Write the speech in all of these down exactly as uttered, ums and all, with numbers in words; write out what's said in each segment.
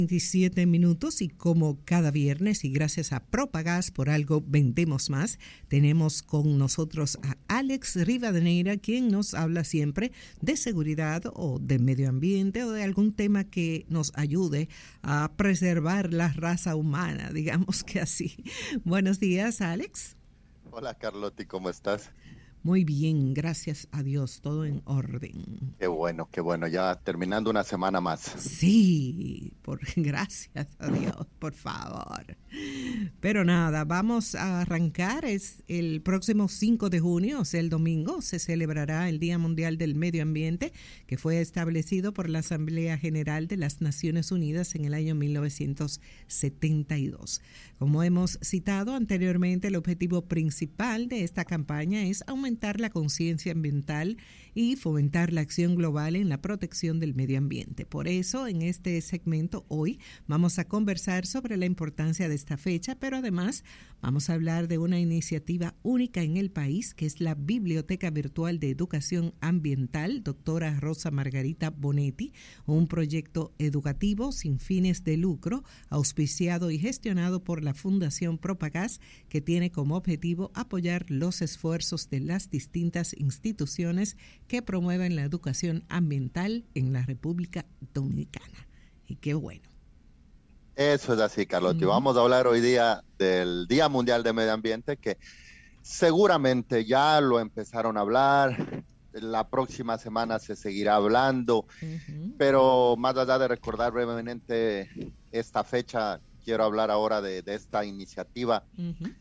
veintisiete minutos y como cada viernes y gracias a Propagás por algo vendemos más, tenemos con nosotros a Alex Rivadeneira, quien nos habla siempre de seguridad o de medio ambiente o de algún tema que nos ayude a preservar la raza humana, digamos que así. Buenos días, Alex. Hola, Carlotti, ¿cómo estás? Muy bien, gracias a Dios, todo en orden. Qué bueno, qué bueno, ya terminando una semana más. Sí, por gracias a Dios, por favor. Pero nada, vamos a arrancar, es el próximo cinco de junio, o sea, el domingo, se celebrará el Día Mundial del Medio Ambiente, que fue establecido por la Asamblea General de las Naciones Unidas en el año mil novecientos setenta y dos. Como hemos citado anteriormente, el objetivo principal de esta campaña es aumentar la conciencia ambiental y fomentar la acción global en la protección del medio ambiente. Por eso, en este segmento hoy vamos a conversar sobre la importancia de esta fecha, pero además vamos a hablar de una iniciativa única en el país, que es la Biblioteca Virtual de Educación Ambiental, doctora Rosa Margarita Bonetti, un proyecto educativo sin fines de lucro, auspiciado y gestionado por la Fundación Propagás, que tiene como objetivo apoyar los esfuerzos de las distintas instituciones que promueven la educación ambiental en la República Dominicana. Y qué bueno. Eso es así, Carlotti. Uh-huh. Vamos a hablar hoy día del Día Mundial de Medio Ambiente, que seguramente ya lo empezaron a hablar, la próxima semana se seguirá hablando, uh-huh. pero más allá de recordar brevemente esta fecha, quiero hablar ahora de, de esta iniciativa uh-huh.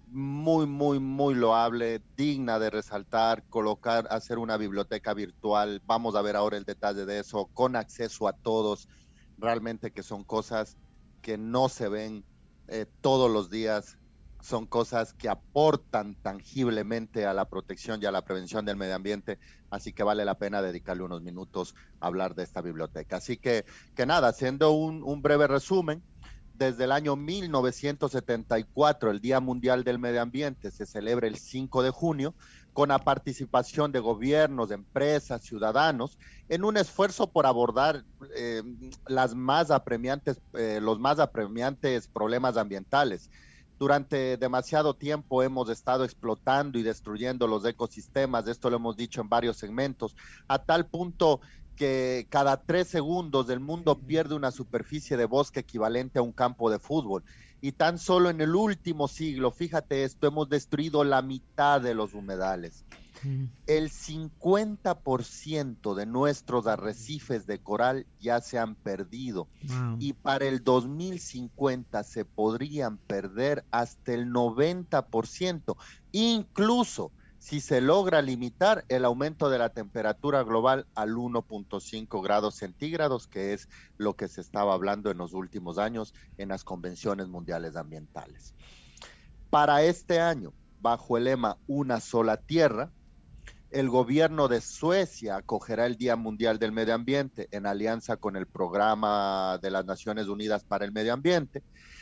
muy, muy, muy loable, digna de resaltar, colocar, hacer una biblioteca virtual. Vamos a ver ahora el detalle de eso, con acceso a todos, realmente que son cosas que no se ven eh, todos los días, son cosas que aportan tangiblemente a la protección y a la prevención del medio ambiente, así que vale la pena dedicarle unos minutos a hablar de esta biblioteca. Así que, que nada, haciendo un, un breve resumen, desde el año mil novecientos setenta y cuatro, el Día Mundial del Medio Ambiente se celebra el cinco de junio, con la participación de gobiernos, de empresas, ciudadanos, en un esfuerzo por abordar eh, las más apremiantes, eh, los más apremiantes problemas ambientales. Durante demasiado tiempo hemos estado explotando y destruyendo los ecosistemas, esto lo hemos dicho en varios segmentos, a tal punto que cada tres segundos el mundo pierde una superficie de bosque equivalente a un campo de fútbol. Y tan solo en el último siglo, fíjate esto, hemos destruido la mitad de los humedales. Mm. El cincuenta por ciento de nuestros arrecifes de coral ya se han perdido. Wow. Y para el dos mil cincuenta se podrían perder hasta el noventa por ciento, incluso si se logra limitar el aumento de la temperatura global al uno punto cinco grados centígrados, que es lo que se estaba hablando en los últimos años en las convenciones mundiales ambientales. Para este año, bajo el lema Una sola tierra, el gobierno de Suecia acogerá el Día Mundial del Medio Ambiente en alianza con el Programa de las Naciones Unidas para el Medio Ambiente.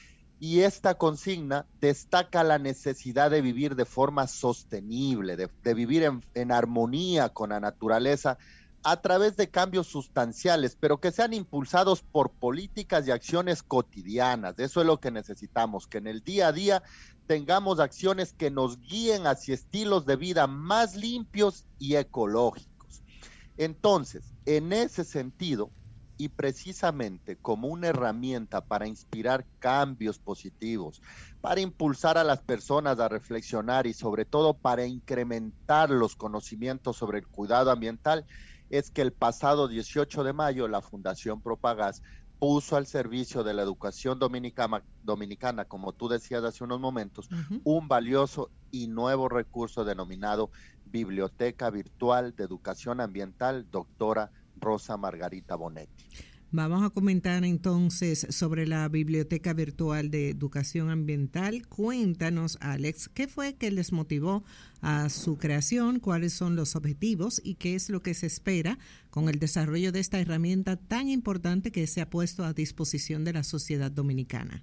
Y esta consigna destaca la necesidad de vivir de forma sostenible, de, de vivir en, en armonía con la naturaleza a través de cambios sustanciales, pero que sean impulsados por políticas y acciones cotidianas. Eso es lo que necesitamos, que en el día a día tengamos acciones que nos guíen hacia estilos de vida más limpios y ecológicos. Entonces, en ese sentido, y precisamente como una herramienta para inspirar cambios positivos, para impulsar a las personas a reflexionar y sobre todo para incrementar los conocimientos sobre el cuidado ambiental, es que el pasado dieciocho de mayo la Fundación Propagás puso al servicio de la educación dominicana, dominicana, como tú decías hace unos momentos, uh-huh. un valioso y nuevo recurso denominado Biblioteca Virtual de Educación Ambiental, doctora Rosa Margarita Bonetti. Vamos a comentar entonces sobre la Biblioteca Virtual de Educación Ambiental. Cuéntanos, Alex, ¿qué fue que les motivó a su creación? ¿Cuáles son los objetivos y qué es lo que se espera con el desarrollo de esta herramienta tan importante que se ha puesto a disposición de la sociedad dominicana?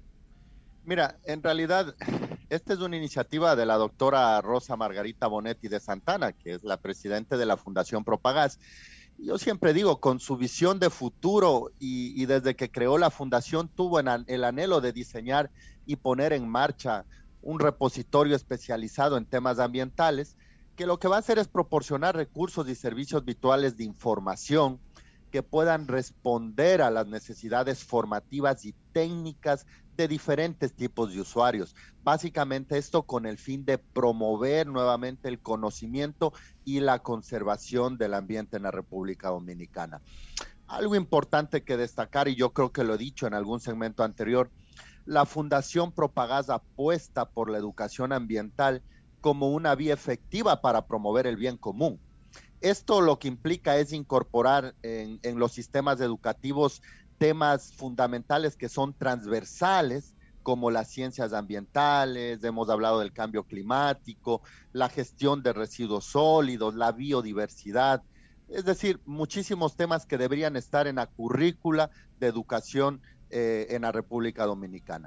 Mira, en realidad, esta es una iniciativa de la doctora Rosa Margarita Bonetti de Santana, que es la presidenta de la Fundación Propagás. Yo siempre digo, con su visión de futuro y, y desde que creó la fundación tuvo en, el anhelo de diseñar y poner en marcha un repositorio especializado en temas ambientales, que lo que va a hacer es proporcionar recursos y servicios virtuales de información que puedan responder a las necesidades formativas y técnicas de diferentes tipos de usuarios. Básicamente esto con el fin de promover nuevamente el conocimiento y la conservación del ambiente en la República Dominicana. Algo importante que destacar, y yo creo que lo he dicho en algún segmento anterior, la Fundación Propagás apuesta por la educación ambiental como una vía efectiva para promover el bien común. Esto lo que implica es incorporar en, en los sistemas educativos temas fundamentales que son transversales, como las ciencias ambientales, hemos hablado del cambio climático, la gestión de residuos sólidos, la biodiversidad, es decir, muchísimos temas que deberían estar en la currícula de educación eh, en la República Dominicana.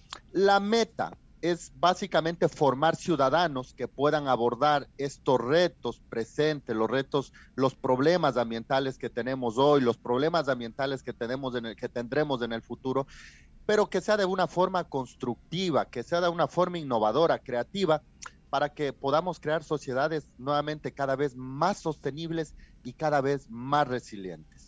La meta es básicamente formar ciudadanos que puedan abordar estos retos presentes, los retos, los problemas ambientales que tenemos hoy, los problemas ambientales que tenemos en el, que tendremos en el futuro, pero que sea de una forma constructiva, que sea de una forma innovadora, creativa, para que podamos crear sociedades nuevamente cada vez más sostenibles y cada vez más resilientes.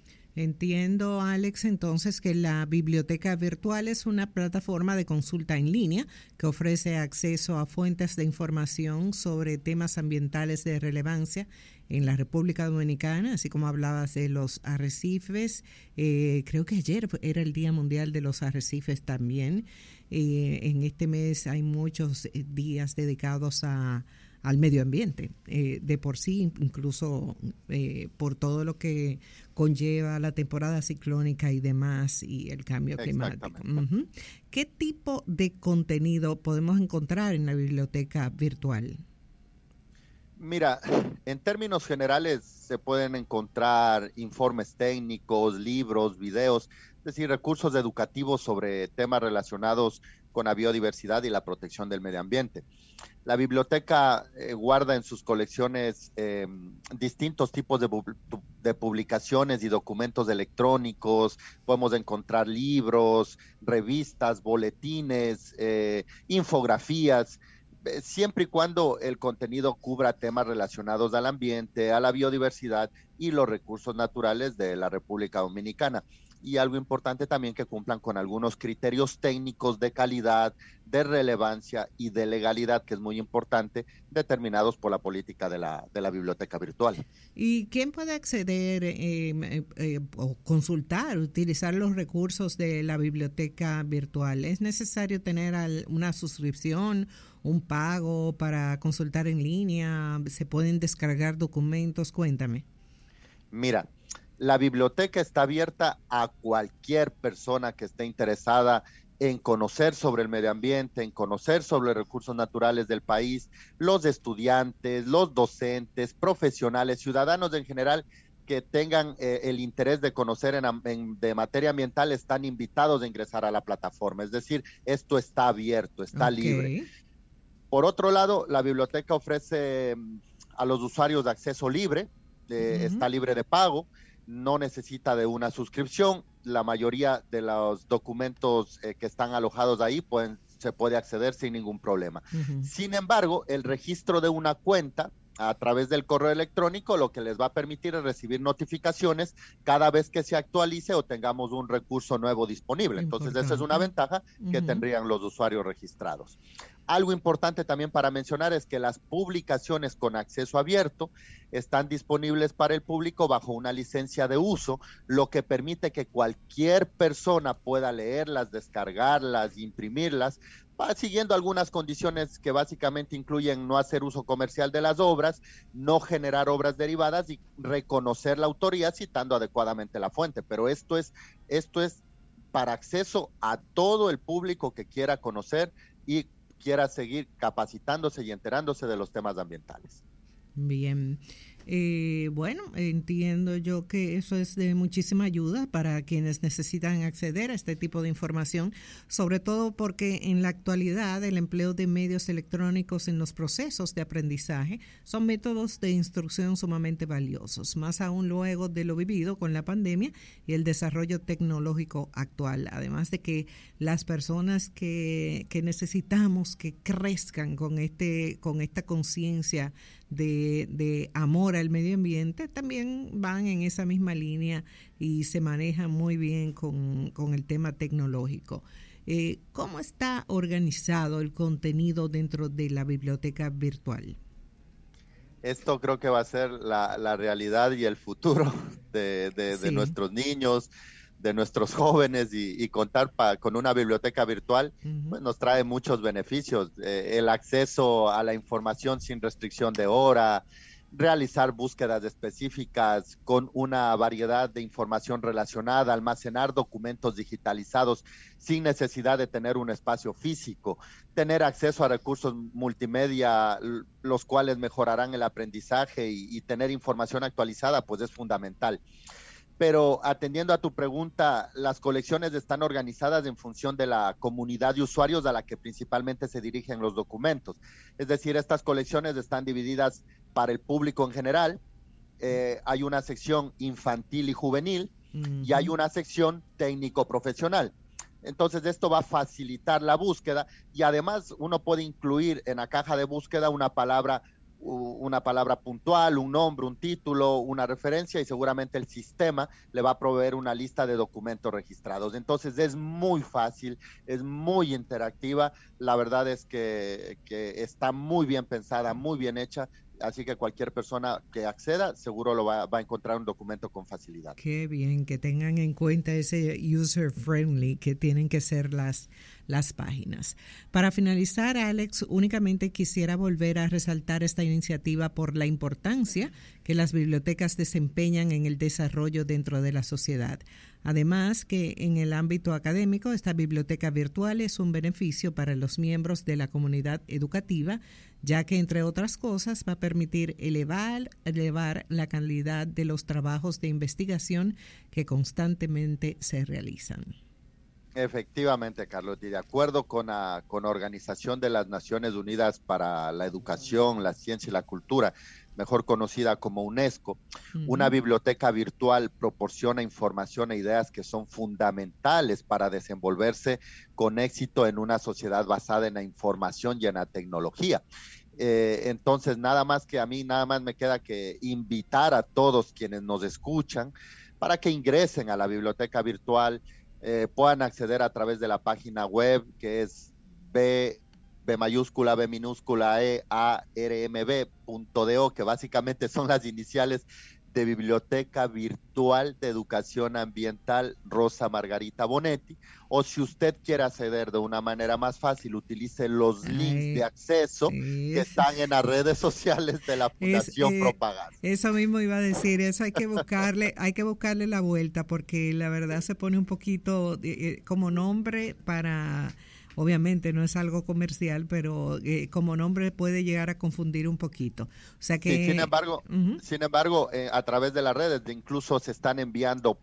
Entiendo, Alex, entonces que la biblioteca virtual es una plataforma de consulta en línea que ofrece acceso a fuentes de información sobre temas ambientales de relevancia en la República Dominicana, así como hablabas de los arrecifes. Eh, creo que ayer era el Día Mundial de los Arrecifes también. Eh, en este mes hay muchos días dedicados a al medio ambiente, eh, de por sí, incluso eh, por todo lo que conlleva la temporada ciclónica y demás, y el cambio climático. Uh-huh. ¿Qué tipo de contenido podemos encontrar en la biblioteca virtual? Mira, en términos generales se pueden encontrar informes técnicos, libros, videos, es decir, recursos educativos sobre temas relacionados con la biodiversidad y la protección del medio ambiente. La biblioteca eh, guarda en sus colecciones eh, distintos tipos de, de publicaciones y documentos electrónicos. Podemos encontrar libros, revistas, boletines, eh, infografías, eh, siempre y cuando el contenido cubra temas relacionados al ambiente, a la biodiversidad y los recursos naturales de la República Dominicana. Y algo importante también, que cumplan con algunos criterios técnicos de calidad, de relevancia y de legalidad, que es muy importante, determinados por la política de la, de la biblioteca virtual. ¿Y quién puede acceder eh, eh, eh, o consultar, utilizar los recursos de la biblioteca virtual? ¿Es necesario tener al, una suscripción, un pago para consultar en línea? ¿Se pueden descargar documentos? Cuéntame. Mira, la biblioteca está abierta a cualquier persona que esté interesada en conocer sobre el medio ambiente, en conocer sobre los recursos naturales del país, los estudiantes, los docentes, profesionales, ciudadanos en general que tengan eh, el interés de conocer en, en, de materia ambiental, están invitados a ingresar a la plataforma. Es decir, esto está abierto, está okay. libre. Por otro lado, la biblioteca ofrece a los usuarios de acceso libre, eh, uh-huh. está libre de pago, no necesita de una suscripción. La mayoría de los documentos eh, que están alojados ahí pueden, se puede acceder sin ningún problema. Uh-huh. Sin embargo, el registro de una cuenta a través del correo electrónico lo que les va a permitir es recibir notificaciones cada vez que se actualice o tengamos un recurso nuevo disponible. Entonces, importante. Esa es una ventaja que uh-huh. tendrían los usuarios registrados. Algo importante también para mencionar es que las publicaciones con acceso abierto están disponibles para el público bajo una licencia de uso, lo que permite que cualquier persona pueda leerlas, descargarlas, imprimirlas, siguiendo algunas condiciones que básicamente incluyen no hacer uso comercial de las obras, no generar obras derivadas y reconocer la autoría citando adecuadamente la fuente. Pero esto es, esto es para acceso a todo el público que quiera conocer y quiera seguir capacitándose y enterándose de los temas ambientales. Bien. Eh, bueno, entiendo yo que eso es de muchísima ayuda para quienes necesitan acceder a este tipo de información, sobre todo porque en la actualidad el empleo de medios electrónicos en los procesos de aprendizaje son métodos de instrucción sumamente valiosos, más aún luego de lo vivido con la pandemia y el desarrollo tecnológico actual, además de que las personas que, que necesitamos que crezcan con este con esta conciencia de, de amor al medio ambiente, también van en esa misma línea y se manejan muy bien con, con el tema tecnológico. Eh, ¿Cómo está organizado el contenido dentro de la biblioteca virtual? Esto creo que va a ser la, la realidad y el futuro de, de, de Sí. nuestros niños, de nuestros jóvenes, y, y contar pa, con una biblioteca virtual Uh-huh. pues, nos trae muchos beneficios. Eh, el acceso a la información sin restricción de hora, realizar búsquedas específicas con una variedad de información relacionada, almacenar documentos digitalizados sin necesidad de tener un espacio físico, tener acceso a recursos multimedia, los cuales mejorarán el aprendizaje, y, y tener información actualizada, pues es fundamental. Pero atendiendo a tu pregunta, las colecciones están organizadas en función de la comunidad de usuarios a la que principalmente se dirigen los documentos. Es decir, estas colecciones están divididas para el público en general. Eh, hay una sección infantil y juvenil, uh-huh, y hay una sección técnico-profesional. Entonces esto va a facilitar la búsqueda, y además uno puede incluir en la caja de búsqueda una palabra una palabra puntual, un nombre, un título, una referencia, y seguramente el sistema le va a proveer una lista de documentos registrados. Entonces es muy fácil, es muy interactiva, la verdad es que, que está muy bien pensada, muy bien hecha, así que cualquier persona que acceda seguro lo va, va a encontrar un documento con facilidad. Qué bien, que tengan en cuenta ese user friendly que tienen que ser las, las páginas. Para finalizar, Alex, únicamente quisiera volver a resaltar esta iniciativa por la importancia que las bibliotecas desempeñan en el desarrollo dentro de la sociedad. Además, que en el ámbito académico, esta biblioteca virtual es un beneficio para los miembros de la comunidad educativa, ya que, entre otras cosas, va a permitir elevar, elevar la calidad de los trabajos de investigación que constantemente se realizan. Efectivamente, Carlos, y de acuerdo con la, con la Organización de las Naciones Unidas para la Educación, la Ciencia y la Cultura, mejor conocida como UNESCO, uh-huh, una biblioteca virtual proporciona información e ideas que son fundamentales para desenvolverse con éxito en una sociedad basada en la información y en la tecnología. Eh, entonces, nada más que a mí, nada más me queda que invitar a todos quienes nos escuchan para que ingresen a la biblioteca virtual, eh, puedan acceder a través de la página web, que es B, B mayúscula, B minúscula, E, A, R, M, B, punto D O, que básicamente son las iniciales de Biblioteca Virtual de Educación Ambiental Rosa Margarita Bonetti, o si usted quiere acceder de una manera más fácil, utilice los Ay, links de acceso es, que están en las redes sociales de la Fundación es, eh, Propagás. Eso mismo iba a decir, eso hay que buscarle, hay que buscarle la vuelta, porque la verdad se pone un poquito eh, como nombre para... Obviamente no es algo comercial, pero eh, como nombre puede llegar a confundir un poquito. O sea que, sí, sin embargo, uh-huh, sin embargo eh, a través de las redes incluso se están enviando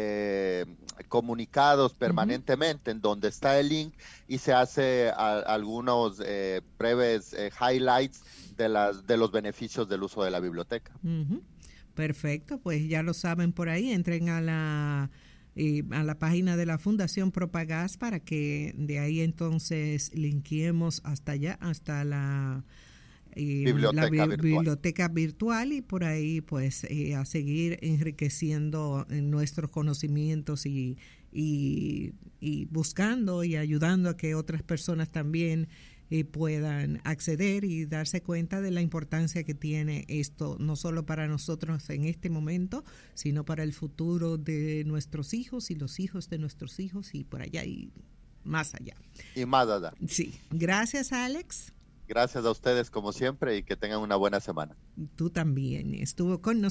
eh, comunicados permanentemente, uh-huh, en donde está el link, y se hace a, algunos eh, breves eh, highlights de, las, de los beneficios del uso de la biblioteca. Uh-huh. Perfecto, pues ya lo saben por ahí, entren a la... Y a la página de la Fundación Propagás para que de ahí entonces linkeemos hasta allá, hasta la, eh, biblioteca, la bi- virtual. biblioteca virtual, y por ahí pues eh, a seguir enriqueciendo nuestros conocimientos y, y, y buscando y ayudando a que otras personas también y puedan acceder y darse cuenta de la importancia que tiene esto, no solo para nosotros en este momento, sino para el futuro de nuestros hijos y los hijos de nuestros hijos y por allá y más allá. Y más allá. Sí. Gracias, Alex. Gracias a ustedes como siempre y que tengan una buena semana. Tú también. Estuvo con nosotros